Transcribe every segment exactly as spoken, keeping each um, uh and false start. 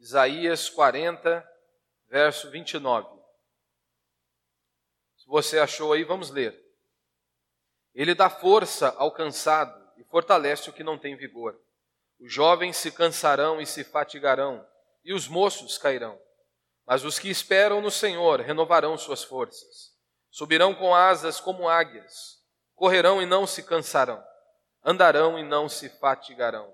Isaías quarenta, verso vinte e nove. Se você achou aí, vamos ler. Ele dá força ao cansado e fortalece o que não tem vigor. Os jovens se cansarão e se fatigarão, e os moços cairão. Mas os que esperam no Senhor renovarão suas forças. Subirão com asas como águias, correrão e não se cansarão, andarão e não se fatigarão.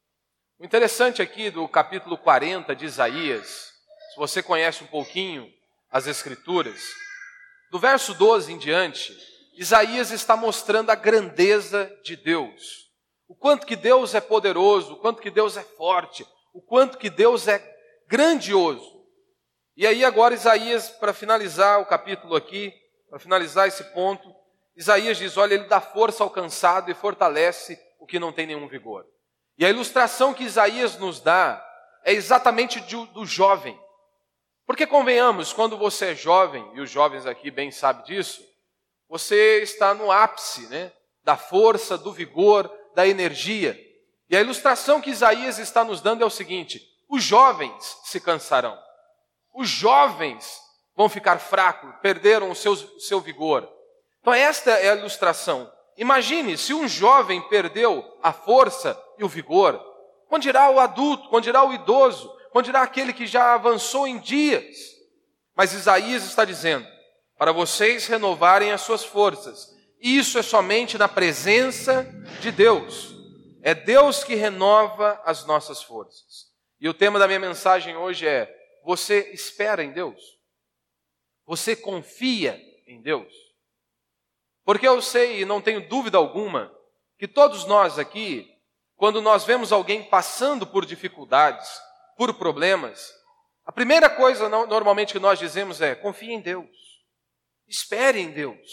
O interessante aqui do capítulo quarenta de Isaías, se você conhece um pouquinho as Escrituras, do verso doze em diante, Isaías está mostrando a grandeza de Deus. O quanto que Deus é poderoso, o quanto que Deus é forte, o quanto que Deus é grandioso. E aí agora Isaías, para finalizar o capítulo aqui, para finalizar esse ponto, Isaías diz, olha, ele dá força ao cansado e fortalece o que não tem nenhum vigor. E a ilustração que Isaías nos dá é exatamente do, do jovem. Porque convenhamos, quando você é jovem, e os jovens aqui bem sabem disso, você está no ápice, né, da força, do vigor, da energia. E a ilustração que Isaías está nos dando é o seguinte, os jovens se cansarão. Os jovens vão ficar fracos, perderam o seu, seu vigor. Então esta é a ilustração. Imagine se um jovem perdeu a força e o vigor, quando dirá o adulto, quando dirá o idoso, quando dirá aquele que já avançou em dias. Mas Isaías está dizendo, para vocês renovarem as suas forças. Isso é somente na presença de Deus. É Deus que renova as nossas forças. E o tema da minha mensagem hoje é, você espera em Deus? Você confia em Deus? Porque eu sei e não tenho dúvida alguma que todos nós aqui, quando nós vemos alguém passando por dificuldades, por problemas, a primeira coisa normalmente que nós dizemos é, confie em Deus, espere em Deus.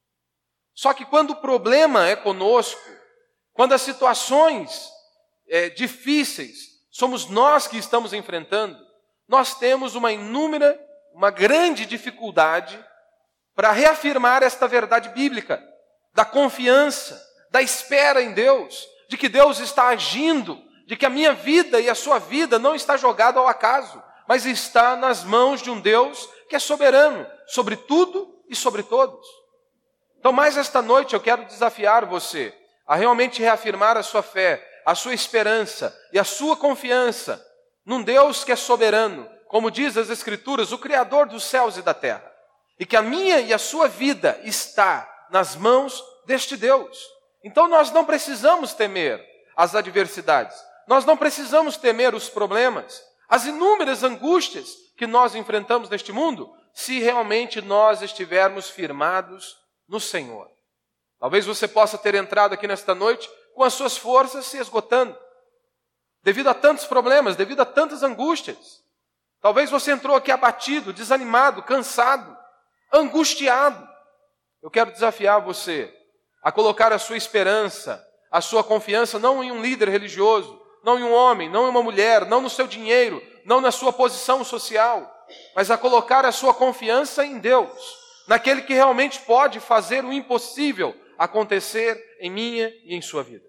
Só que quando o problema é conosco, quando as situações é, difíceis somos nós que estamos enfrentando, nós temos uma inúmera, uma grande dificuldade para reafirmar esta verdade bíblica, da confiança, da espera em Deus, de que Deus está agindo, de que a minha vida e a sua vida não está jogada ao acaso, mas está nas mãos de um Deus que é soberano, sobre tudo e sobre todos. Então, mais esta noite eu quero desafiar você a realmente reafirmar a sua fé, a sua esperança e a sua confiança num Deus que é soberano, como diz as Escrituras, o Criador dos céus e da terra. E que a minha e a sua vida está nas mãos deste Deus. Então nós não precisamos temer as adversidades. Nós não precisamos temer os problemas, as inúmeras angústias que nós enfrentamos neste mundo, se realmente nós estivermos firmados no Senhor. Talvez você possa ter entrado aqui nesta noite com as suas forças se esgotando, devido a tantos problemas, devido a tantas angústias. Talvez você entrou aqui abatido, desanimado, cansado, angustiado. Eu quero desafiar você a colocar a sua esperança, a sua confiança não em um líder religioso, não em um homem, não em uma mulher, não no seu dinheiro, não na sua posição social, mas a colocar a sua confiança em Deus, naquele que realmente pode fazer o impossível acontecer em minha e em sua vida.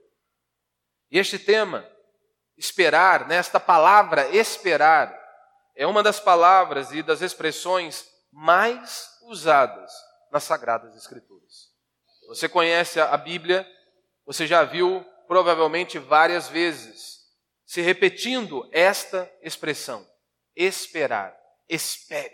E este tema, esperar, nesta palavra esperar, é uma das palavras e das expressões mais usadas nas Sagradas Escrituras. Você conhece a Bíblia, você já viu provavelmente várias vezes se repetindo esta expressão, esperar, espere,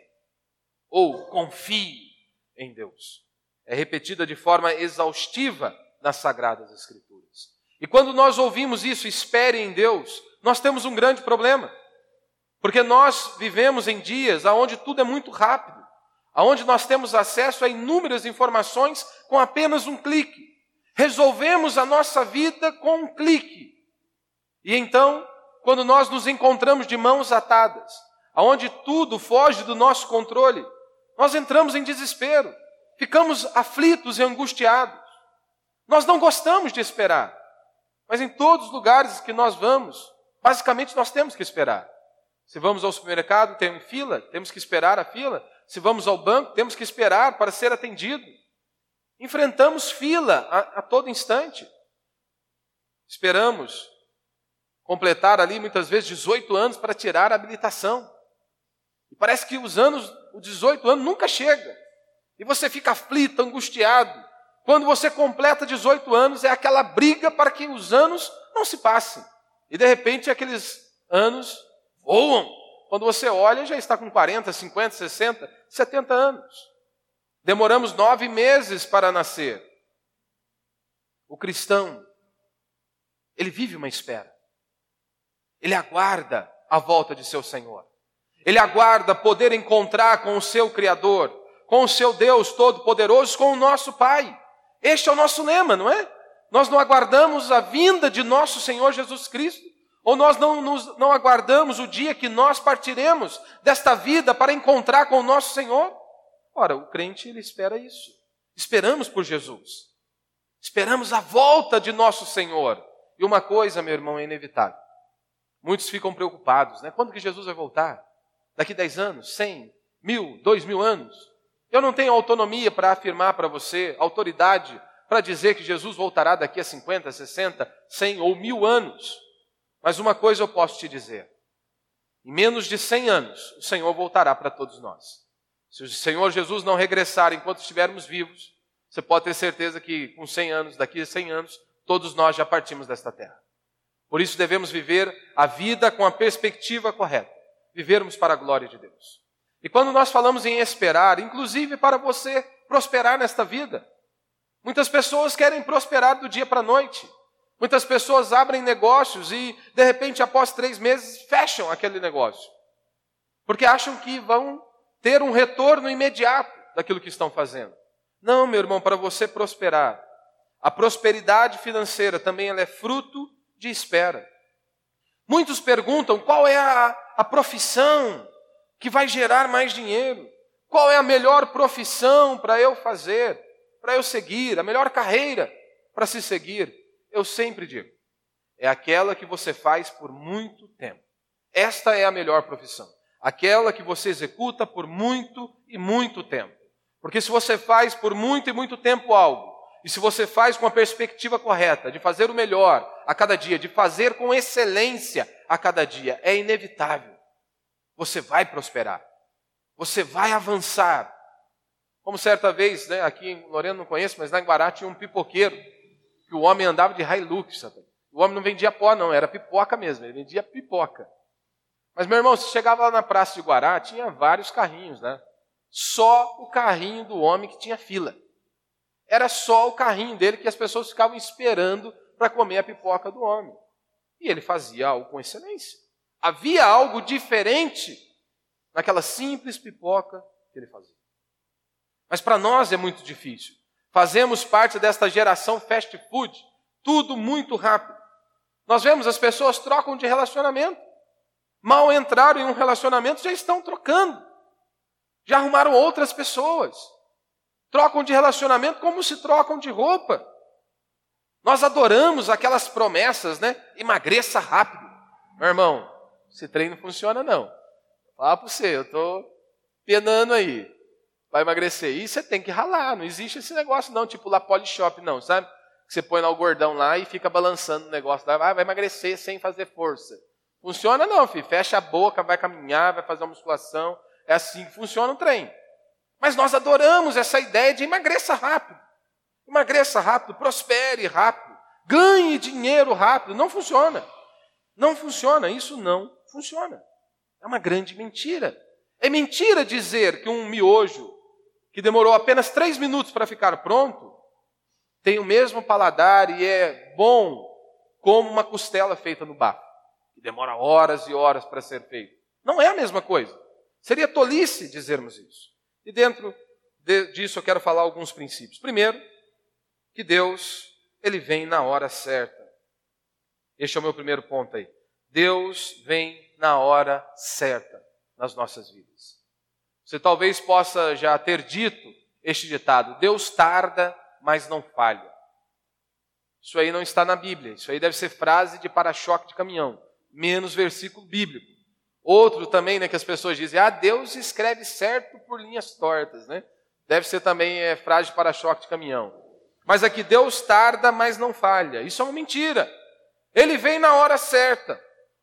ou confie em Deus. É repetida de forma exaustiva nas Sagradas Escrituras. E quando nós ouvimos isso, espere em Deus, nós temos um grande problema. Porque nós vivemos em dias onde tudo é muito rápido, onde nós temos acesso a inúmeras informações com apenas um clique. Resolvemos a nossa vida com um clique. E então, quando nós nos encontramos de mãos atadas, onde tudo foge do nosso controle, nós entramos em desespero, ficamos aflitos e angustiados. Nós não gostamos de esperar, mas em todos os lugares que nós vamos, basicamente nós temos que esperar. Se vamos ao supermercado, tem fila, temos que esperar a fila. Se vamos ao banco, temos que esperar para ser atendido. Enfrentamos fila a, a todo instante. Esperamos completar ali muitas vezes dezoito anos para tirar a habilitação. E parece que os anos, os dezoito anos nunca chega. E você fica aflito, angustiado. Quando você completa dezoito anos, é aquela briga para que os anos não se passem. E de repente aqueles anos voam. Quando você olha, já está com quarenta, cinquenta, sessenta, setenta anos. Demoramos nove meses para nascer. O cristão, ele vive uma espera. Ele aguarda a volta de seu Senhor. Ele aguarda poder encontrar com o seu Criador, com o seu Deus Todo-Poderoso, com o nosso Pai. Este é o nosso lema, não é? Nós não aguardamos a vinda de nosso Senhor Jesus Cristo, ou nós não, nos, não aguardamos o dia que nós partiremos desta vida para encontrar com o nosso Senhor. Ora, o crente, ele espera isso. Esperamos por Jesus. Esperamos a volta de nosso Senhor. E uma coisa, meu irmão, é inevitável. Muitos ficam preocupados, né? Quando que Jesus vai voltar? Daqui dez anos? Cem? Mil? Dois mil anos? Eu não tenho autonomia para afirmar para você, autoridade para dizer que Jesus voltará daqui a cinquenta, sessenta, cem ou mil anos. Mas uma coisa eu posso te dizer. Em menos de cem anos, o Senhor voltará para todos nós. Se o Senhor Jesus não regressar enquanto estivermos vivos, você pode ter certeza que com cem anos, daqui a cem anos, todos nós já partimos desta terra. Por isso devemos viver a vida com a perspectiva correta. Vivermos para a glória de Deus. E quando nós falamos em esperar, inclusive para você prosperar nesta vida, muitas pessoas querem prosperar do dia para a noite. Muitas pessoas abrem negócios e, de repente, após três meses, fecham aquele negócio. Porque acham que vão ter um retorno imediato daquilo que estão fazendo. Não, meu irmão, para você prosperar, a prosperidade financeira também ela é fruto de espera. Muitos perguntam qual é a, a profissão que vai gerar mais dinheiro. Qual é a melhor profissão para eu fazer, para eu seguir, a melhor carreira para se seguir. Eu sempre digo, é aquela que você faz por muito tempo. Esta é a melhor profissão. Aquela que você executa por muito e muito tempo. Porque se você faz por muito e muito tempo algo, e se você faz com a perspectiva correta, de fazer o melhor a cada dia, de fazer com excelência a cada dia, é inevitável. Você vai prosperar. Você vai avançar. Como certa vez, né, aqui em Lorena não conheço, mas lá em Guará tinha um pipoqueiro, que o homem andava de Hilux, sabe? O homem não vendia pó não, era pipoca mesmo, ele vendia pipoca. Mas, meu irmão, você chegava lá na praça de Guará, tinha vários carrinhos, né? Só o carrinho do homem que tinha fila. Era só o carrinho dele que as pessoas ficavam esperando para comer a pipoca do homem. E ele fazia algo com excelência. Havia algo diferente naquela simples pipoca que ele fazia. Mas para nós é muito difícil. Fazemos parte desta geração fast food, tudo muito rápido. Nós vemos as pessoas trocam de relacionamento. Mal entraram em um relacionamento, já estão trocando. Já arrumaram outras pessoas. Trocam de relacionamento como se trocam de roupa. Nós adoramos aquelas promessas, né? Emagreça rápido. Meu irmão, esse trem não funciona não. Fala para você, eu estou penando aí. Vai emagrecer. E você tem que ralar, não existe esse negócio não, tipo lá Polishop não, sabe? Que você põe lá o gordão lá e fica balançando o negócio. Vai, vai emagrecer sem fazer força. Funciona não, filho. Fecha a boca, vai caminhar, vai fazer uma musculação. É assim que funciona o trem. Mas nós adoramos essa ideia de emagreça rápido. Emagreça rápido, prospere rápido, ganhe dinheiro rápido. Não funciona. Não funciona. Isso não funciona. É uma grande mentira. É mentira dizer que um miojo que demorou apenas três minutos para ficar pronto tem o mesmo paladar e é bom como uma costela feita no bafo, que demora horas e horas para ser feito. Não é a mesma coisa. Seria tolice dizermos isso. E dentro de, disso eu quero falar alguns princípios. Primeiro, que Deus, Ele vem na hora certa. Este é o meu primeiro ponto aí. Deus vem na hora certa nas nossas vidas. Você talvez possa já ter dito este ditado, Deus tarda, mas não falha. Isso aí não está na Bíblia, isso aí deve ser frase de para-choque de caminhão, menos versículo bíblico. Outro também, né, que as pessoas dizem, ah, Deus escreve certo por linhas tortas, né? Deve ser também é, frase de para-choque de caminhão. Mas aqui, Deus tarda, mas não falha. Isso é uma mentira. Ele vem na hora certa.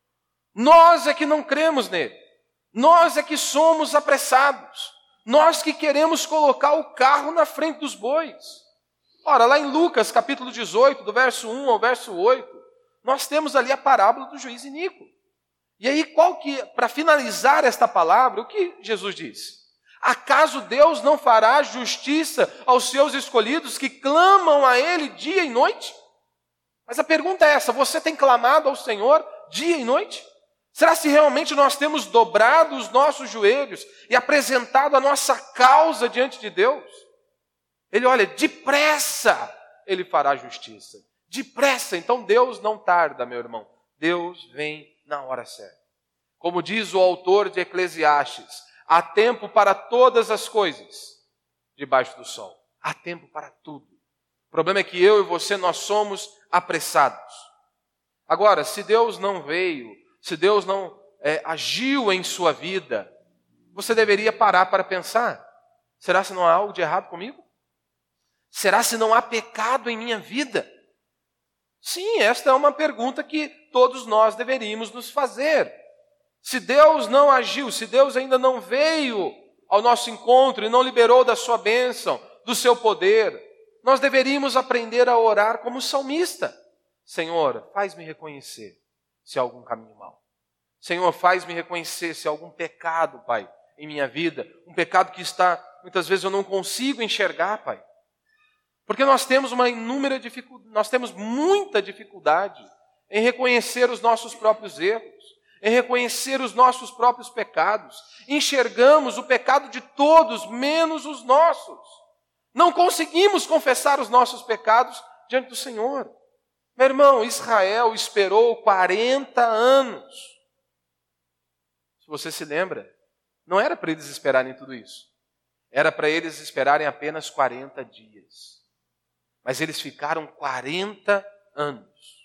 Nós é que não cremos nele. Nós é que somos apressados. Nós que queremos colocar o carro na frente dos bois. Ora, lá em Lucas, capítulo dezoito, do verso um ao verso oito, nós temos ali a parábola do juiz iníquo. E aí, qual que, para finalizar esta palavra, o que Jesus disse? Acaso Deus não fará justiça aos seus escolhidos que clamam a Ele dia e noite? Mas a pergunta é essa: você tem clamado ao Senhor dia e noite? Será se realmente nós temos dobrado os nossos joelhos e apresentado a nossa causa diante de Deus? Ele olha, depressa Ele fará justiça. Depressa, então Deus não tarda, meu irmão. Deus vem na hora certa. Como diz o autor de Eclesiastes, há tempo para todas as coisas debaixo do sol. Há tempo para tudo. O problema é que eu e você, nós somos apressados. Agora, se Deus não veio, se Deus não é, agiu em sua vida, você deveria parar para pensar. Será se não há algo de errado comigo? Será se não há pecado em minha vida? Sim, esta é uma pergunta que todos nós deveríamos nos fazer. Se Deus não agiu, se Deus ainda não veio ao nosso encontro e não liberou da sua bênção, do seu poder, nós deveríamos aprender a orar como o salmista. Senhor, faz-me reconhecer se há algum caminho mau. Senhor, faz-me reconhecer se há algum pecado, Pai, em minha vida. Um pecado que está, muitas vezes eu não consigo enxergar, Pai. Porque nós temos uma inúmera dificuldade, nós temos muita dificuldade em reconhecer os nossos próprios erros, em reconhecer os nossos próprios pecados. Enxergamos o pecado de todos, menos os nossos. Não conseguimos confessar os nossos pecados diante do Senhor. Meu irmão, Israel esperou quarenta anos. Se você se lembra, não era para eles esperarem tudo isso. Era para eles esperarem apenas quarenta dias. Mas eles ficaram quarenta anos.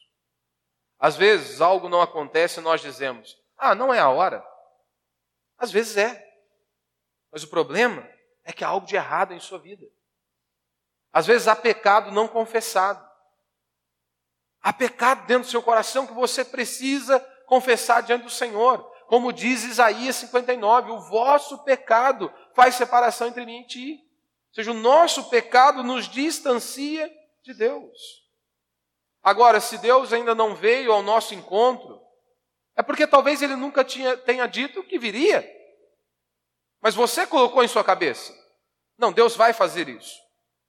Às vezes algo não acontece e nós dizemos, ah, não é a hora. Às vezes é. Mas o problema é que há algo de errado em sua vida. Às vezes há pecado não confessado. Há pecado dentro do seu coração que você precisa confessar diante do Senhor. Como diz Isaías cinquenta e nove, o vosso pecado faz separação entre mim e ti. Ou seja, o nosso pecado nos distancia de Deus. Agora, se Deus ainda não veio ao nosso encontro, é porque talvez Ele nunca tinha, tenha dito que viria. Mas você colocou em sua cabeça, não, Deus vai fazer isso.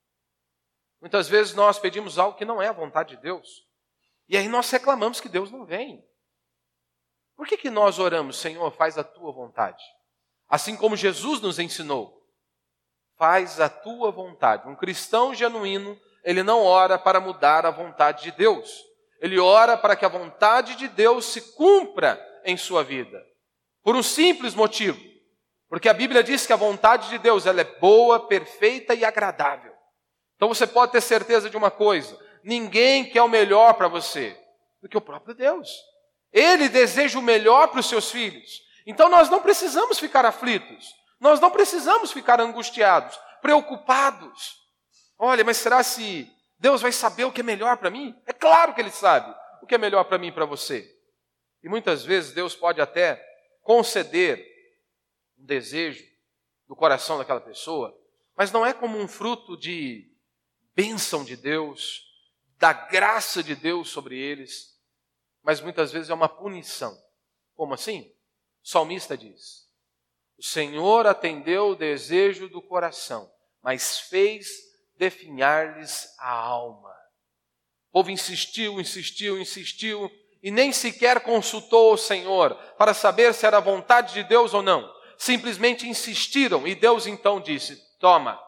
Muitas vezes nós pedimos algo que não é a vontade de Deus. E aí nós reclamamos que Deus não vem. Por que que nós oramos, Senhor, faz a tua vontade? Assim como Jesus nos ensinou. Faz a tua vontade. Um cristão genuíno, ele não ora para mudar a vontade de Deus. Ele ora para que a vontade de Deus se cumpra em sua vida. Por um simples motivo. Porque a Bíblia diz que a vontade de Deus ela é boa, perfeita e agradável. Então você pode ter certeza de uma coisa. Ninguém quer o melhor para você do que o próprio Deus. Ele deseja o melhor para os seus filhos. Então nós não precisamos ficar aflitos. Nós não precisamos ficar angustiados, preocupados. Olha, mas será se Deus vai saber o que é melhor para mim? É claro que Ele sabe o que é melhor para mim e para você. E muitas vezes Deus pode até conceder um desejo do coração daquela pessoa, mas não é como um fruto de bênção de Deus, da graça de Deus sobre eles, mas muitas vezes é uma punição. Como assim? O salmista diz, o Senhor atendeu o desejo do coração, mas fez definhar-lhes a alma. O povo insistiu, insistiu, insistiu, e nem sequer consultou o Senhor para saber se era a vontade de Deus ou não. Simplesmente insistiram, e Deus então disse, toma.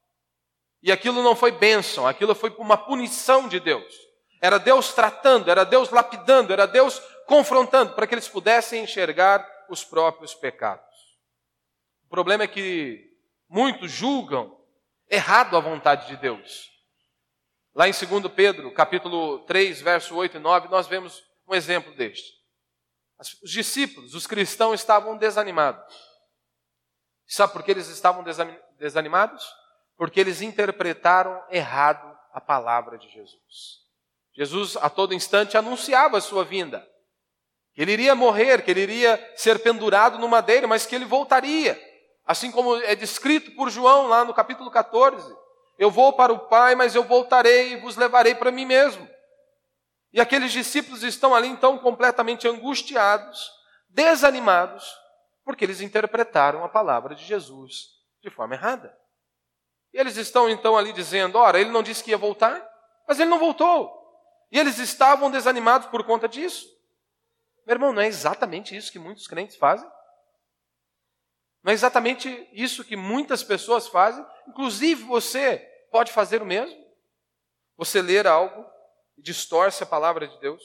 E aquilo não foi bênção, aquilo foi uma punição de Deus. Era Deus tratando, era Deus lapidando, era Deus confrontando, para que eles pudessem enxergar os próprios pecados. O problema é que muitos julgam errado a vontade de Deus. Lá em segundo Pedro, capítulo três, verso oito e nove, nós vemos um exemplo deste. Os discípulos, os cristãos estavam desanimados. Sabe por que eles estavam desanimados? Porque eles interpretaram errado a palavra de Jesus. Jesus a todo instante anunciava a sua vinda. Que ele iria morrer, que ele iria ser pendurado no madeiro, mas que ele voltaria. Assim como é descrito por João lá no capítulo quatorze. Eu vou para o Pai, mas eu voltarei e vos levarei para mim mesmo. E aqueles discípulos estão ali então completamente angustiados, desanimados, porque eles interpretaram a palavra de Jesus de forma errada. E eles estão então ali dizendo, ora, ele não disse que ia voltar, mas ele não voltou. E eles estavam desanimados por conta disso. Meu irmão, não é exatamente isso que muitos crentes fazem? Não é exatamente isso que muitas pessoas fazem? Inclusive você pode fazer o mesmo? Você ler algo e distorce a palavra de Deus?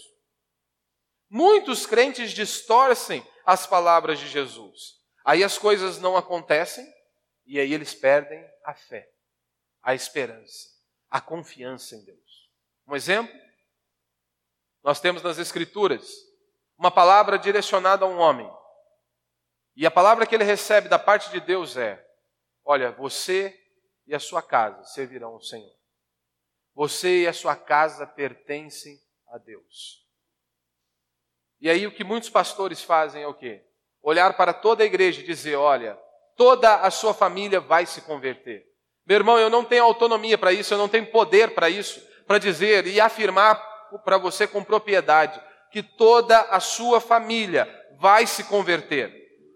Muitos crentes distorcem as palavras de Jesus. Aí as coisas não acontecem e aí eles perdem a fé, a esperança, a confiança em Deus. Um exemplo? Nós temos nas Escrituras uma palavra direcionada a um homem. E a palavra que ele recebe da parte de Deus é, olha, você e a sua casa servirão ao Senhor. Você e a sua casa pertencem a Deus. E aí o que muitos pastores fazem é o quê? Olhar para toda a igreja e dizer, olha, toda a sua família vai se converter. Meu irmão, eu não tenho autonomia para isso, eu não tenho poder para isso, para dizer e afirmar para você com propriedade que toda a sua família vai se converter.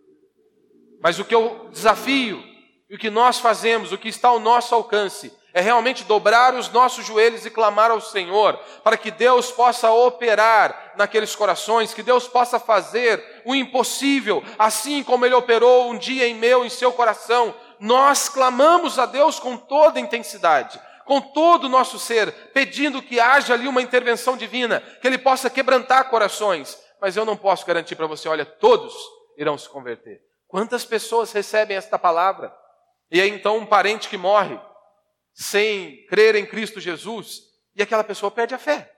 Mas o que eu desafio, e o que nós fazemos, o que está ao nosso alcance, é realmente dobrar os nossos joelhos e clamar ao Senhor, para que Deus possa operar naqueles corações, que Deus possa fazer o impossível, assim como Ele operou um dia em meu, em seu coração. Nós clamamos a Deus com toda intensidade, com todo o nosso ser, pedindo que haja ali uma intervenção divina, que Ele possa quebrantar corações. Mas eu não posso garantir para você, olha, todos irão se converter. Quantas pessoas recebem esta palavra? E aí então um parente que morre, sem crer em Cristo Jesus, e aquela pessoa perde a fé.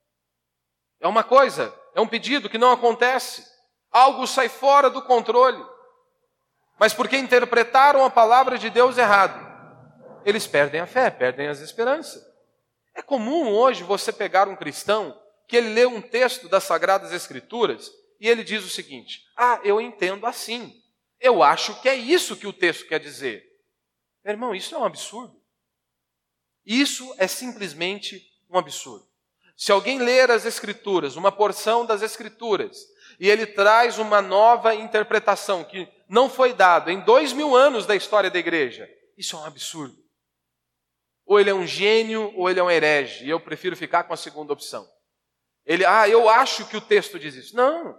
É uma coisa, é um pedido que não acontece. Algo sai fora do controle. Mas porque interpretaram a palavra de Deus errado, eles perdem a fé, perdem as esperanças. É comum hoje você pegar um cristão que ele lê um texto das Sagradas Escrituras e ele diz o seguinte, ah, eu entendo assim. Eu acho que é isso que o texto quer dizer. Meu irmão, isso é um absurdo. Isso é simplesmente um absurdo. Se alguém ler as Escrituras, uma porção das Escrituras, e ele traz uma nova interpretação que não foi dada em dois mil anos da história da igreja, isso é um absurdo. Ou ele é um gênio, ou ele é um herege, e eu prefiro ficar com a segunda opção. Ele, ah, eu acho que o texto diz isso. Não.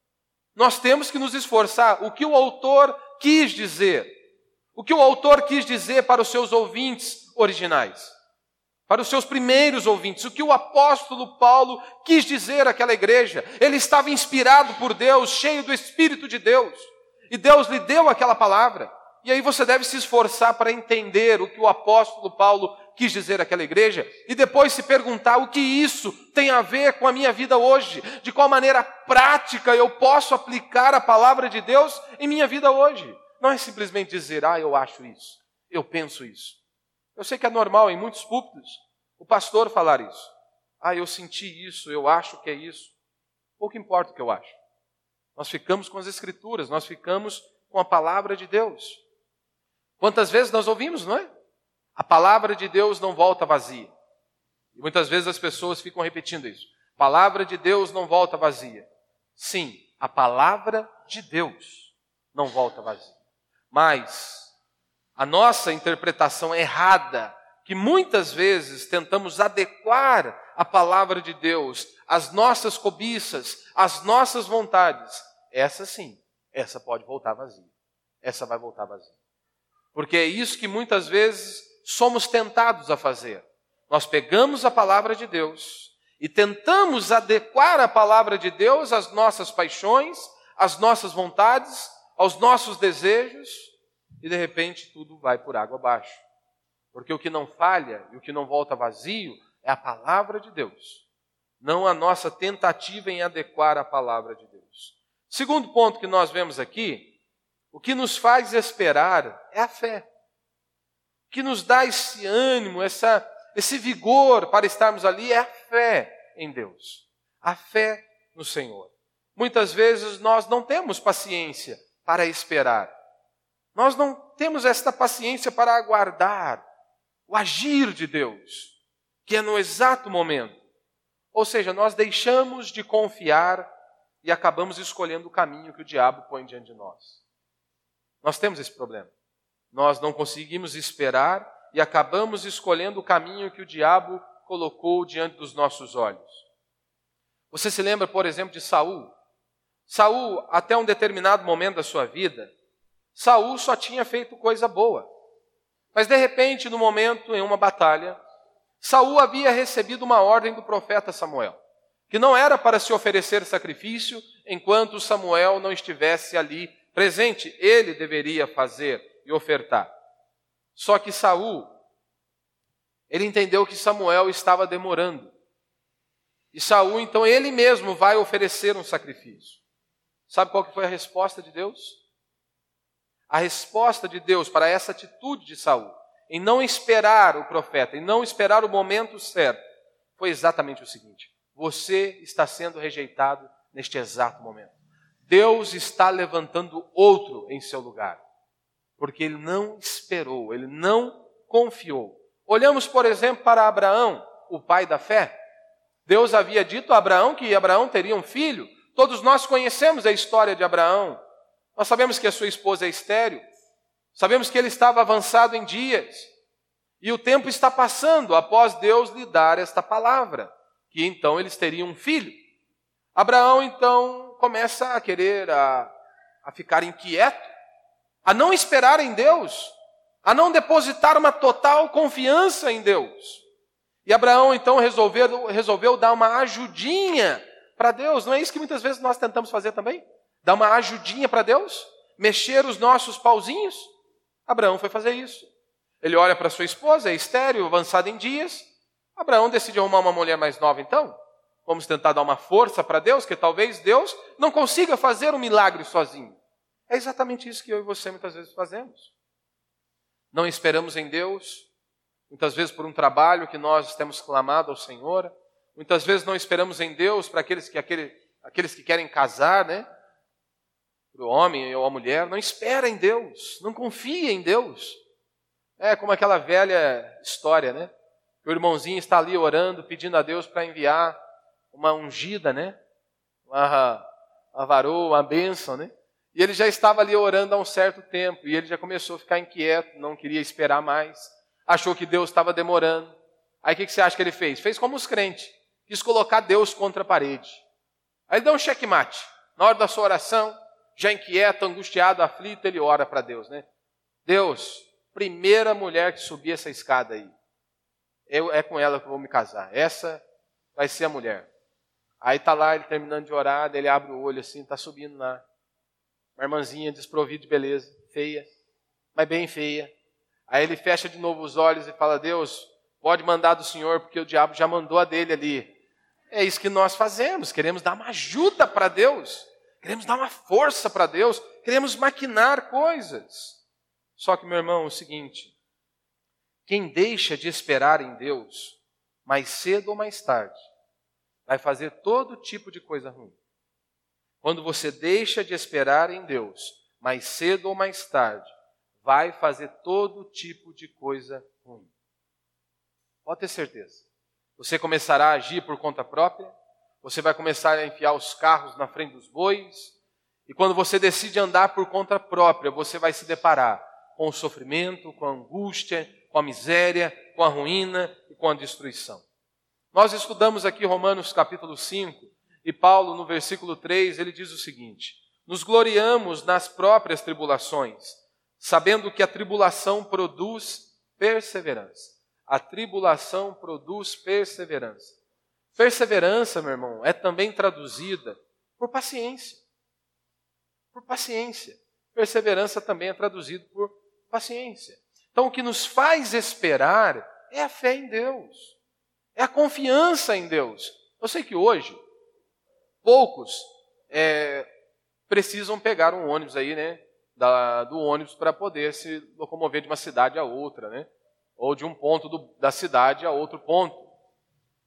Nós temos que nos esforçar. O que o autor quis dizer? O que o autor quis dizer para os seus ouvintes originais? Para os seus primeiros ouvintes? O que o apóstolo Paulo quis dizer àquela igreja? Ele estava inspirado por Deus, cheio do Espírito de Deus. E Deus lhe deu aquela palavra. E aí você deve se esforçar para entender o que o apóstolo Paulo quis dizer àquela igreja e depois se perguntar o que isso tem a ver com a minha vida hoje, de qual maneira prática eu posso aplicar a palavra de Deus em minha vida hoje. Não é simplesmente dizer, ah, eu acho isso, eu penso isso. Eu sei que é normal em muitos púlpitos o pastor falar isso. Ah, eu senti isso, eu acho que é isso. Pouco importa o que eu acho. Nós ficamos com as Escrituras, nós ficamos com a palavra de Deus. Quantas vezes nós ouvimos, não é? A palavra de Deus não volta vazia. E muitas vezes as pessoas ficam repetindo isso. A palavra de Deus não volta vazia. Sim, a palavra de Deus não volta vazia. Mas a nossa interpretação errada, que muitas vezes tentamos adequar a palavra de Deus às nossas cobiças, às nossas vontades, essa sim, essa pode voltar vazia. Essa vai voltar vazia. Porque é isso que muitas vezes somos tentados a fazer. Nós pegamos a palavra de Deus e tentamos adequar a palavra de Deus às nossas paixões, às nossas vontades, aos nossos desejos, e de repente tudo vai por água abaixo. Porque o que não falha e o que não volta vazio é a palavra de Deus, não a nossa tentativa em adequar a palavra de Deus. Segundo ponto que nós vemos aqui, o que nos faz esperar é a fé. O que nos dá esse ânimo, essa, esse vigor para estarmos ali é a fé. em Deus, a fé no Senhor. Muitas vezes nós não temos paciência para esperar. Nós não temos esta paciência para aguardar o agir de Deus, que é no exato momento. Ou seja, nós deixamos de confiar e acabamos escolhendo o caminho que o diabo põe diante de nós. Nós temos esse problema. Nós não conseguimos esperar e acabamos escolhendo o caminho que o diabo colocou diante dos nossos olhos. Você se lembra, por exemplo, de Saul? Saul, até um determinado momento da sua vida, Saul só tinha feito coisa boa. Mas de repente, no momento, em uma batalha, Saul havia recebido uma ordem do profeta Samuel, que não era para se oferecer sacrifício enquanto Samuel não estivesse ali presente. Ele deveria fazer e ofertar. Só que Saul, ele entendeu que Samuel estava demorando. E Saul, então, ele mesmo vai oferecer um sacrifício. Sabe qual que foi a resposta de Deus? A resposta de Deus para essa atitude de Saul, em não esperar o profeta, em não esperar o momento certo, foi exatamente o seguinte: você está sendo rejeitado neste exato momento. Deus está levantando outro em seu lugar, porque ele não esperou, ele não confiou. Olhamos, por exemplo, para Abraão, o pai da fé. Deus havia dito a Abraão que Abraão teria um filho. Todos nós conhecemos a história de Abraão. Nós sabemos que a sua esposa é estéril. Sabemos que ele estava avançado em dias. E o tempo está passando após Deus lhe dar esta palavra, que então eles teriam um filho. Abraão então começa a querer, a, a ficar inquieto, a não esperar em Deus, a não depositar uma total confiança em Deus. E Abraão então resolveu, resolveu dar uma ajudinha para Deus. Não é isso que muitas vezes nós tentamos fazer também? Dar uma ajudinha para Deus? Mexer os nossos pauzinhos? Abraão foi fazer isso. Ele olha para sua esposa, é estéril, avançada em dias. Abraão decide arrumar uma mulher mais nova então. Vamos tentar dar uma força para Deus, que talvez Deus não consiga fazer um milagre sozinho. É exatamente isso que eu e você muitas vezes fazemos. Não esperamos em Deus, muitas vezes por um trabalho que nós temos clamado ao Senhor. Muitas vezes não esperamos em Deus para aqueles que, aquele, aqueles que querem casar, né? Para o homem ou a mulher. Não espera em Deus, não confia em Deus. É como aquela velha história, né? O irmãozinho está ali orando, pedindo a Deus para enviar uma ungida, né? Uma, uma varoa, uma bênção, né? E ele já estava ali orando há um certo tempo, e ele já começou a ficar inquieto, não queria esperar mais, achou que Deus estava demorando. Aí o que você acha que ele fez? Fez como os crentes, quis colocar Deus contra a parede. Aí ele deu um checkmate. Na hora da sua oração, já inquieto, angustiado, aflito, ele ora para Deus, né? Deus, primeira mulher que subir essa escada aí, eu, é com ela que eu vou me casar. Essa vai ser a mulher. Aí está lá, ele terminando de orar, ele abre o olho assim, está subindo lá. Uma irmãzinha desprovida de beleza, feia, mas bem feia. Aí ele fecha de novo os olhos e fala: Deus, pode mandar do Senhor, porque o diabo já mandou a dele ali. É isso que nós fazemos, queremos dar uma ajuda para Deus, queremos dar uma força para Deus, queremos maquinar coisas. Só que, meu irmão, é o seguinte: quem deixa de esperar em Deus, mais cedo ou mais tarde, vai fazer todo tipo de coisa ruim. Quando você deixa de esperar em Deus, mais cedo ou mais tarde, vai fazer todo tipo de coisa ruim. Pode ter certeza. Você começará a agir por conta própria, você vai começar a enfiar os carros na frente dos bois, e quando você decide andar por conta própria, você vai se deparar com o sofrimento, com a angústia, com a miséria, com a ruína e com a destruição. Nós estudamos aqui Romanos capítulo cinco, e Paulo no versículo três, ele diz o seguinte: nos gloriamos nas próprias tribulações, sabendo que a tribulação produz perseverança. A tribulação produz perseverança. Perseverança, meu irmão, é também traduzida por paciência. Por paciência. Perseverança também é traduzido por paciência. Então, o que nos faz esperar é a fé em Deus. É a confiança em Deus. Eu sei que hoje, poucos é, precisam pegar um ônibus aí, né? Da, do ônibus para poder se locomover de uma cidade a outra, né? Ou de um ponto do, da cidade a outro ponto.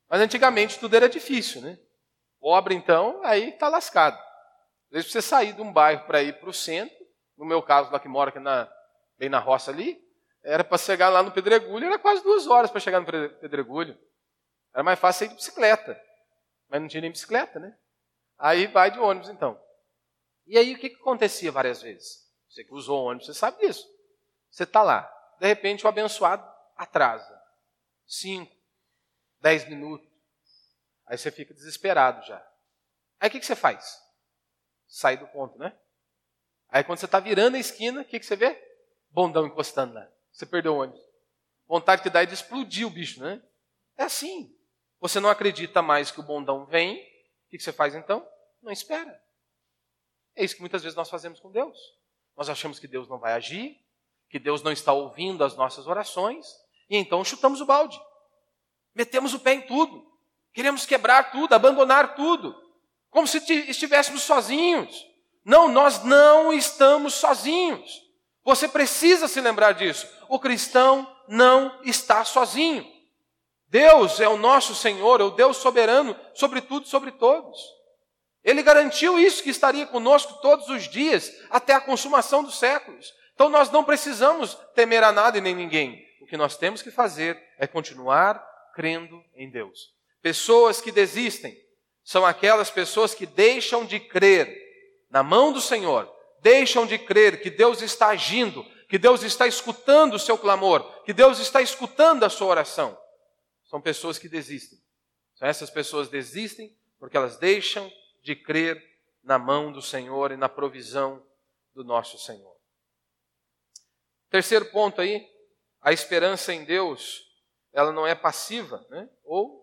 Mas antigamente tudo era difícil, né? Pobre, então, aí está lascado. Às vezes você sair de um bairro para ir para o centro, no meu caso, lá que mora aqui na, bem na roça ali, era para chegar lá no Pedregulho, era quase duas horas para chegar no Pedregulho. Era mais fácil ir de bicicleta. Mas não tinha nem bicicleta, né? Aí vai de ônibus, então. E aí o que, que acontecia várias vezes? Você que usou ônibus, você sabe disso. Você está lá. De repente o abençoado atrasa. Cinco, dez minutos. Aí você fica desesperado já. Aí o que, que você faz? Sai do ponto, né? Aí quando você está virando a esquina, o que, que você vê? Bondão encostando lá. Você perdeu o ônibus. Vontade que dá é de explodir o bicho, né? É assim. Você não acredita mais que o bondão vem. O que, que você faz então? Não espera. É isso que muitas vezes nós fazemos com Deus. Nós achamos que Deus não vai agir, que Deus não está ouvindo as nossas orações, e então chutamos o balde. Metemos o pé em tudo. Queremos quebrar tudo, abandonar tudo. Como se estivéssemos sozinhos. Não, nós não estamos sozinhos. Você precisa se lembrar disso. O cristão não está sozinho. Deus é o nosso Senhor, é o Deus soberano sobre tudo e sobre todos. Ele garantiu isso, que estaria conosco todos os dias, até a consumação dos séculos. Então nós não precisamos temer a nada e nem ninguém. O que nós temos que fazer é continuar crendo em Deus. Pessoas que desistem são aquelas pessoas que deixam de crer na mão do Senhor, deixam de crer que Deus está agindo, que Deus está escutando o seu clamor, que Deus está escutando a sua oração. São pessoas que desistem. Essas pessoas desistem porque elas deixam de crer na mão do Senhor e na provisão do nosso Senhor. Terceiro ponto aí, a esperança em Deus, ela não é passiva, né? Ou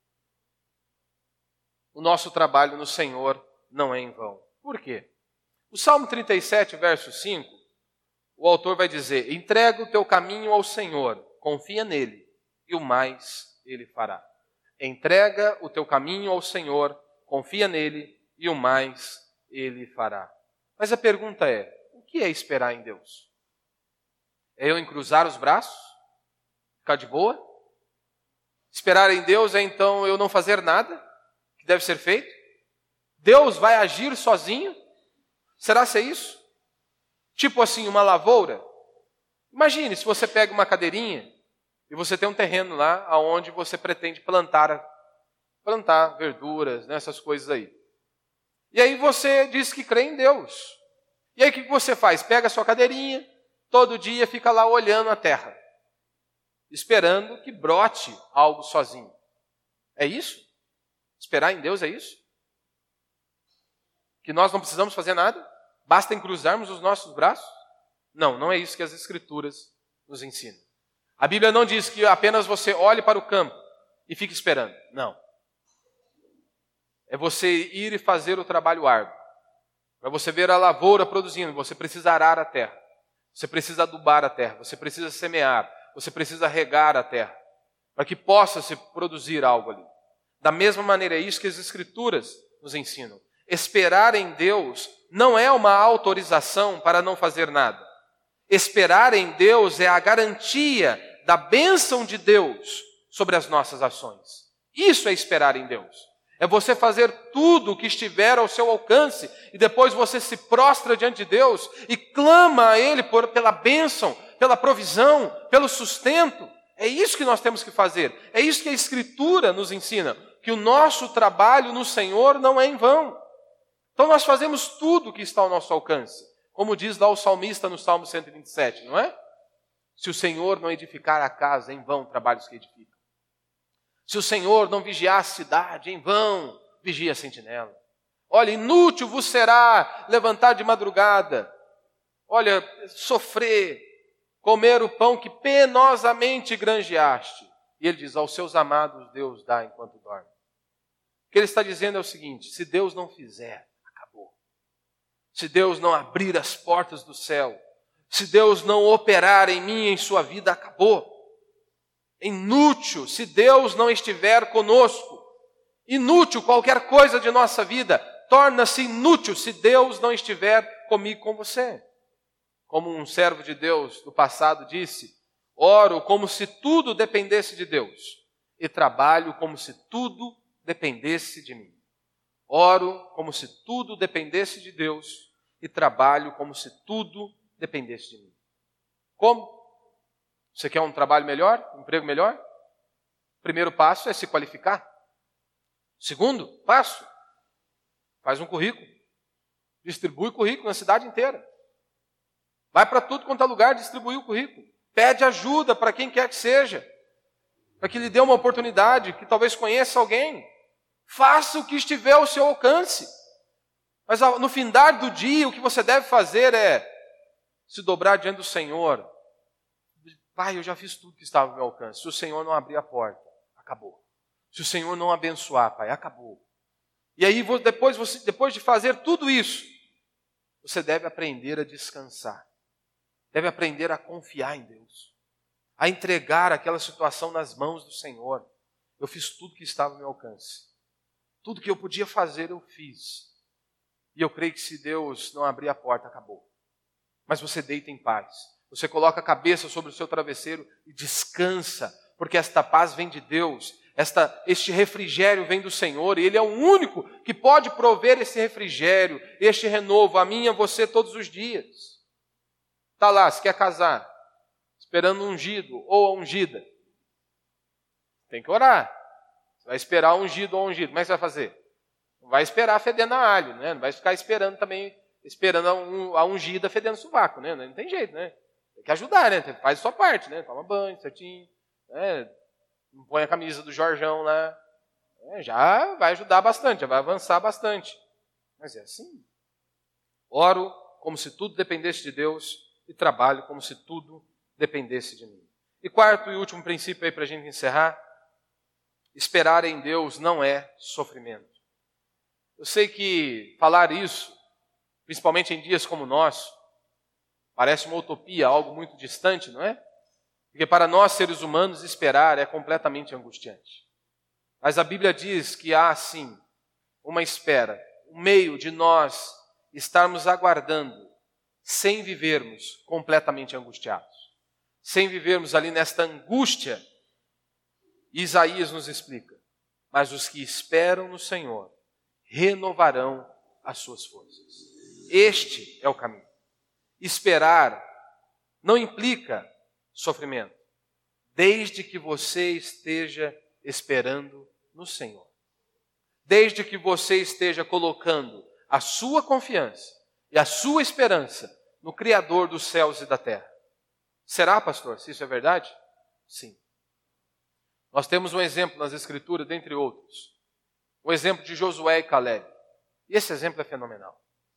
o nosso trabalho no Senhor não é em vão. Por quê? O Salmo trinta e sete, verso cinco, o autor vai dizer: entrega o teu caminho ao Senhor, confia nele, e o mais ele fará. Entrega o teu caminho ao Senhor, confia nele, e o mais ele fará. Mas a pergunta é, o que é esperar em Deus? É eu encruzar os braços? Ficar de boa? Esperar em Deus é então eu não fazer nada que deve ser feito? Deus vai agir sozinho? Será que é isso? Tipo assim, uma lavoura? Imagine se você pega uma cadeirinha e você tem um terreno lá onde você pretende plantar, plantar verduras, né, essas coisas aí. E aí você diz que crê em Deus. E aí o que você faz? Pega a sua cadeirinha, todo dia fica lá olhando a terra, esperando que brote algo sozinho. É isso? Esperar em Deus é isso? Que nós não precisamos fazer nada? Basta encruzarmos os nossos braços? Não, não é isso que as Escrituras nos ensinam. A Bíblia não diz que apenas você olhe para o campo e fique esperando. Não. É você ir e fazer o trabalho árduo. Para você ver a lavoura produzindo, você precisa arar a terra. Você precisa adubar a terra. Você precisa semear. Você precisa regar a terra. Para que possa se produzir algo ali. Da mesma maneira, é isso que as Escrituras nos ensinam. Esperar em Deus não é uma autorização para não fazer nada. Esperar em Deus é a garantia da bênção de Deus sobre as nossas ações. Isso é esperar em Deus. É você fazer tudo o que estiver ao seu alcance e depois você se prostra diante de Deus e clama a Ele por, pela bênção, pela provisão, pelo sustento. É isso que nós temos que fazer. É isso que a Escritura nos ensina. Que o nosso trabalho no Senhor não é em vão. Então nós fazemos tudo o que está ao nosso alcance. Como diz lá o salmista no Salmo cento e vinte e sete, não é? Se o Senhor não edificar a casa, em vão trabalhos que edificam. Se o Senhor não vigiar a cidade, em vão vigia a sentinela. Olha, inútil vos será levantar de madrugada. Olha, sofrer, comer o pão que penosamente granjeaste. E ele diz, aos seus amados Deus dá enquanto dorme. O que ele está dizendo é o seguinte, se Deus não fizer, acabou. Se Deus não abrir as portas do céu, se Deus não operar em mim e em sua vida, acabou. É inútil se Deus não estiver conosco. Inútil qualquer coisa de nossa vida. Torna-se inútil se Deus não estiver comigo, com você. Como um servo de Deus do passado disse, oro como se tudo dependesse de Deus. e trabalho como se tudo dependesse de mim. Oro como se tudo dependesse de Deus e trabalho como se tudo dependesse de mim. Como? Você quer um trabalho melhor? Um emprego melhor? O primeiro passo é se qualificar. O segundo passo, faz um currículo. Distribui o currículo na cidade inteira. Vai para tudo quanto é lugar distribuir o currículo. Pede ajuda para quem quer que seja. Para que lhe dê uma oportunidade, que talvez conheça alguém. Faça o que estiver ao seu alcance. Mas no findar do dia, o que você deve fazer é se dobrar diante do Senhor. Pai, eu já fiz tudo que estava ao meu alcance. Se o Senhor não abrir a porta, acabou. Se o Senhor não abençoar, Pai, acabou. E aí, depois, você, depois de fazer tudo isso, você deve aprender a descansar. Deve aprender a confiar em Deus. A entregar aquela situação nas mãos do Senhor. Eu fiz tudo que estava ao meu alcance. Tudo que eu podia fazer, eu fiz. E eu creio que se Deus não abrir a porta, acabou. Mas você deita em paz. Você coloca a cabeça sobre o seu travesseiro e descansa. Porque esta paz vem de Deus. Esta, este refrigério vem do Senhor. E Ele é o único que pode prover esse refrigério, este renovo, a mim e a você todos os dias. Está lá, se quer casar, esperando um ungido ou a ungida. Tem que orar. Você vai esperar ungido ou ungido. Como é que você vai fazer? Não vai esperar fedendo a alho, né? Não vai ficar esperando também, esperando a ungida fedendo sovaco, né? Não tem jeito, né? Tem que ajudar, né? Faz a sua parte, né? Toma banho certinho, né? Não põe a camisa do Jorjão lá. É, já vai ajudar bastante, já vai avançar bastante. Mas é assim. Oro como se tudo dependesse de Deus e trabalho como se tudo dependesse de mim. E quarto e último princípio aí para a gente encerrar. Esperar em Deus não é sofrimento. Eu sei que falar isso, principalmente em dias como o nosso, parece uma utopia, algo muito distante, não é? Porque para nós, seres humanos, esperar é completamente angustiante. Mas a Bíblia diz que há, sim, uma espera, um meio de nós estarmos aguardando, sem vivermos completamente angustiados. Sem vivermos ali nesta angústia. Isaías nos explica, mas os que esperam no Senhor renovarão as suas forças. Este é o caminho. Esperar não implica sofrimento, desde que você esteja esperando no Senhor. Desde que você esteja colocando a sua confiança e a sua esperança no Criador dos céus e da terra. Será, pastor, se isso é verdade? Sim. Nós temos um exemplo nas Escrituras, dentre outros. O exemplo de Josué e Caleb. E esse exemplo é fenomenal.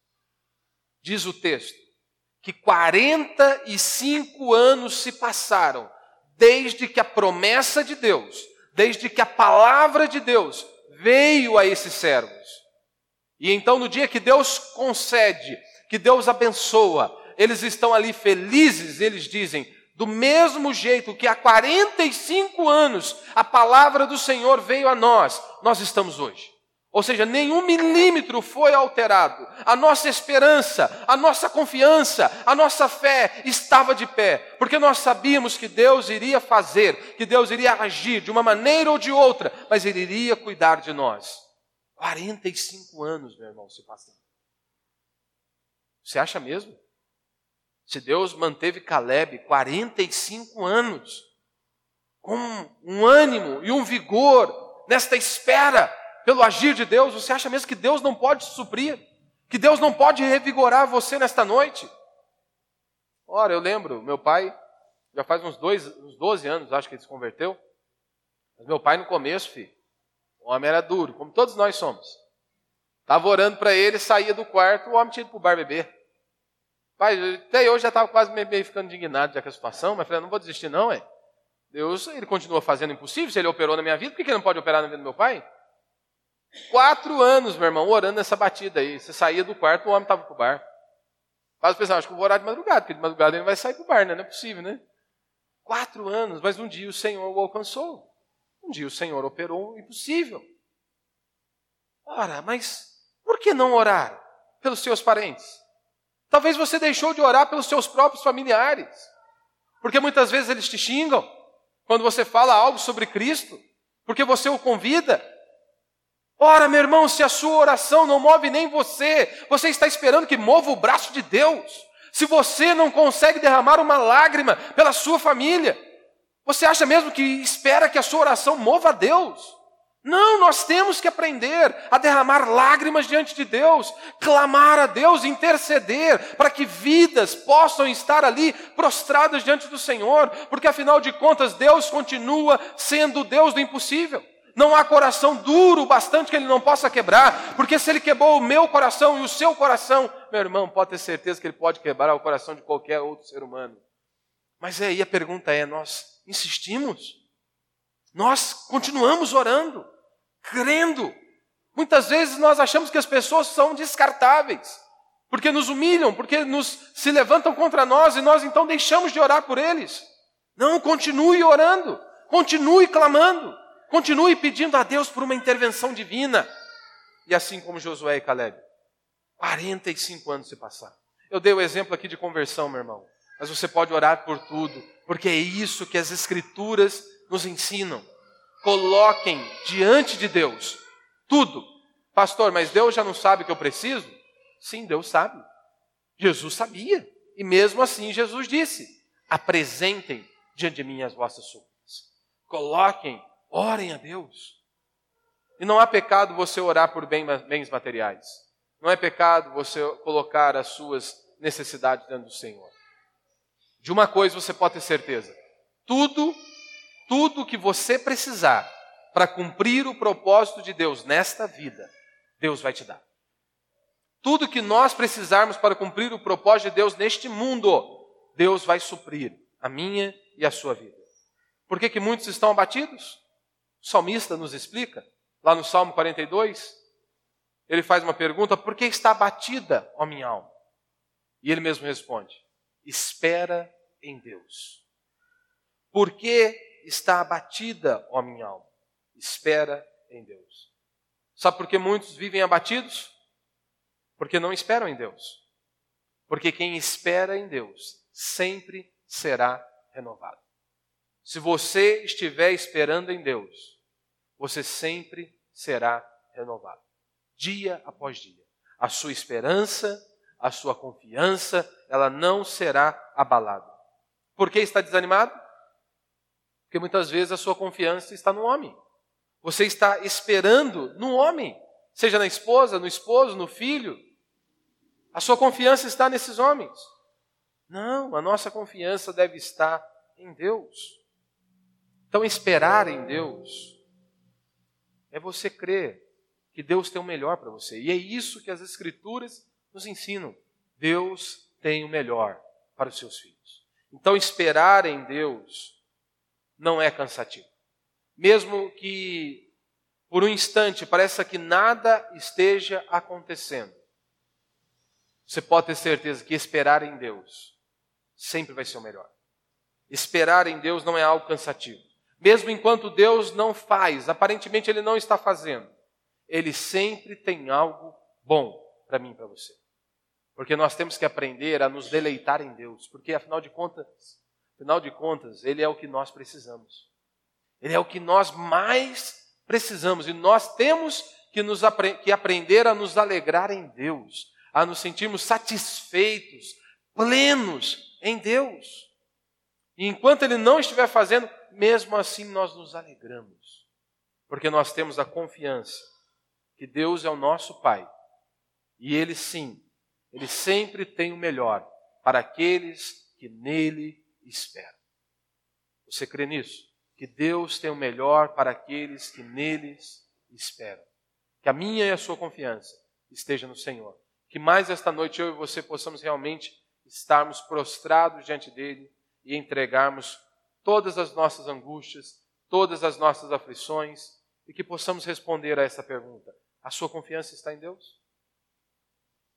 Diz o texto que quarenta e cinco anos se passaram desde que a promessa de Deus, desde que a palavra de Deus veio a esses servos. E então no dia que Deus concede, que Deus abençoa, eles estão ali felizes, eles dizem, do mesmo jeito que há quarenta e cinco anos a palavra do Senhor veio a nós, nós estamos hoje. Ou seja, nenhum milímetro foi alterado. A nossa esperança, a nossa confiança, a nossa fé estava de pé. Porque nós sabíamos que Deus iria fazer, que Deus iria agir de uma maneira ou de outra, mas Ele iria cuidar de nós. quarenta e cinco anos, meu irmão, se passaram. Você acha mesmo? Se Deus manteve Caleb quarenta e cinco anos, com um ânimo e um vigor nesta espera pelo agir de Deus, você acha mesmo que Deus não pode suprir? Que Deus não pode revigorar você nesta noite? Ora, eu lembro, meu pai, já faz uns, dois, uns doze anos, acho que ele se converteu. Mas meu pai no começo, filho, o homem era duro, como todos nós somos. Estava orando para ele, saía do quarto, o homem tinha ido para o bar beber. Pai, até eu já estava quase meio, meio ficando indignado já com a situação, mas falei, não vou desistir não, é. Deus, ele continua fazendo impossível, se ele operou na minha vida, por que ele não pode operar na vida do meu pai? Quatro anos, meu irmão, orando nessa batida aí. Você saía do quarto, o homem estava pro bar. Faz pensar, acho que eu vou orar de madrugada, porque de madrugada ele não vai sair pro bar, né? Não é possível, né? Quatro anos, mas um dia o Senhor o alcançou. Um dia o Senhor operou o impossível. Ora, mas por que não orar pelos seus parentes? Talvez você deixou de orar pelos seus próprios familiares. Porque muitas vezes eles te xingam quando você fala algo sobre Cristo. porque você o convida. Ora, meu irmão, se a sua oração não move nem você, você está esperando que mova o braço de Deus. Se você não consegue derramar uma lágrima pela sua família, você acha mesmo que espera que a sua oração mova a Deus? Não, nós temos que aprender a derramar lágrimas diante de Deus, clamar a Deus, interceder, para que vidas possam estar ali prostradas diante do Senhor, porque afinal de contas Deus continua sendo o Deus do impossível. Não há coração duro bastante que Ele não possa quebrar, porque se Ele quebrou o meu coração e o seu coração, meu irmão, pode ter certeza que Ele pode quebrar o coração de qualquer outro ser humano. Mas aí a pergunta é, nós insistimos? Nós continuamos orando, crendo. Muitas vezes nós achamos que as pessoas são descartáveis, porque nos humilham, porque nos, se levantam contra nós e nós então deixamos de orar por eles. Não, continue orando, continue clamando, continue pedindo a Deus por uma intervenção divina. E assim como Josué e Caleb, quarenta e cinco anos se passaram. Eu dei o exemplo aqui de conversão, meu irmão, mas você pode orar por tudo, porque é isso que as Escrituras nos ensinam. Coloquem diante de Deus tudo. Pastor, mas Deus já não sabe o que eu preciso? Sim, Deus sabe. Jesus sabia. E mesmo assim Jesus disse, apresentem diante de mim as vossas súplicas. Coloquem, orem a Deus. E não há pecado você orar por bens materiais. Não é pecado você colocar as suas necessidades diante do Senhor. De uma coisa você pode ter certeza. Tudo Tudo que você precisar para cumprir o propósito de Deus nesta vida, Deus vai te dar. Tudo que nós precisarmos para cumprir o propósito de Deus neste mundo, Deus vai suprir a minha e a sua vida. Por que que muitos estão abatidos? O salmista nos explica, lá no Salmo quarenta e dois, ele faz uma pergunta, por que está abatida, ó minha alma? E ele mesmo responde, espera em Deus. Por que está abatida, ó minha alma? Espera em Deus. Sabe por que muitos vivem abatidos? Porque não esperam em Deus. Porque quem espera em Deus sempre será renovado. Se você estiver esperando em Deus, você sempre será renovado. Dia após dia. A sua esperança, a sua confiança, ela não será abalada. Por que está desanimado? Porque muitas vezes a sua confiança está no homem. Você está esperando no homem, seja na esposa, no esposo, no filho. A sua confiança está nesses homens. Não, a nossa confiança deve estar em Deus. Então, esperar em Deus é você crer que Deus tem o melhor para você. E é isso que as Escrituras nos ensinam. Deus tem o melhor para os seus filhos. Então, esperar em Deus não é cansativo. Mesmo que por um instante pareça que nada esteja acontecendo, você pode ter certeza que esperar em Deus sempre vai ser o melhor. Esperar em Deus não é algo cansativo. Mesmo enquanto Deus não faz, aparentemente Ele não está fazendo, Ele sempre tem algo bom para mim e para você. Porque nós temos que aprender a nos deleitar em Deus, porque afinal de contas, Afinal de contas, Ele é o que nós precisamos. Ele é o que nós mais precisamos. E nós temos que, nos apre- que aprender a nos alegrar em Deus. A nos sentirmos satisfeitos, plenos em Deus. E enquanto Ele não estiver fazendo, mesmo assim nós nos alegramos. Porque nós temos a confiança que Deus é o nosso Pai. E Ele sim, Ele sempre tem o melhor para aqueles que nele espera. Você crê nisso? Que Deus tem o melhor para aqueles que neles esperam. Que a minha e a sua confiança esteja no Senhor. Que mais esta noite eu e você possamos realmente estarmos prostrados diante dEle e entregarmos todas as nossas angústias, todas as nossas aflições e que possamos responder a essa pergunta. A sua confiança está em Deus?